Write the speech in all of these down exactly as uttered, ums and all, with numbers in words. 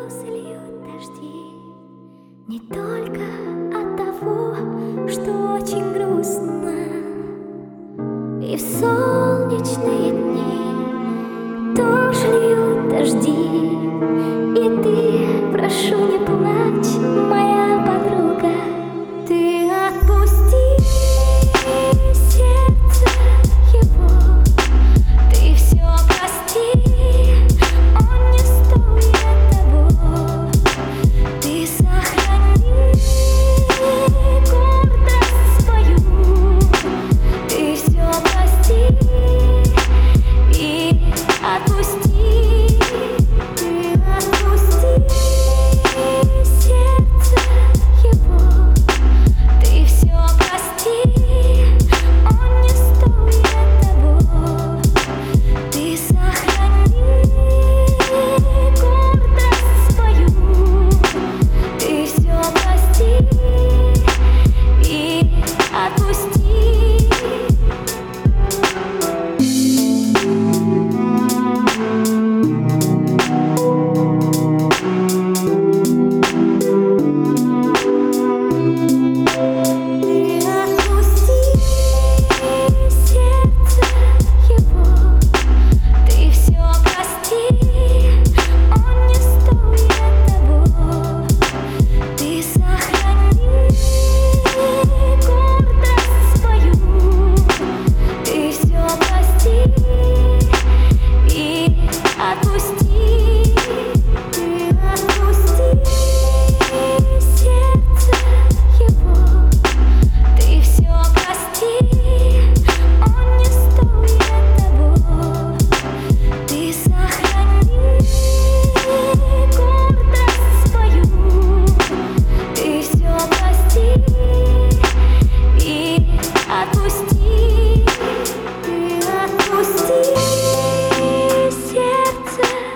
слез льют дожди, не только от того, что очень грустно. И в солнечные дни тоже льют дожди. И ты, прошу, не плачь, моя подруга. Ты отпусти сердце его, ты все прости, он не стоит того. Ты сохрани гордость свою, ты все прости и отпусти. Ты отпусти сердце его, ты все прости, он не стоит того. Ты сохрани гордость свою, ты все прости и отпусти.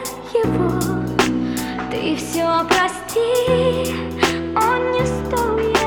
Ты все прости, он не стоит.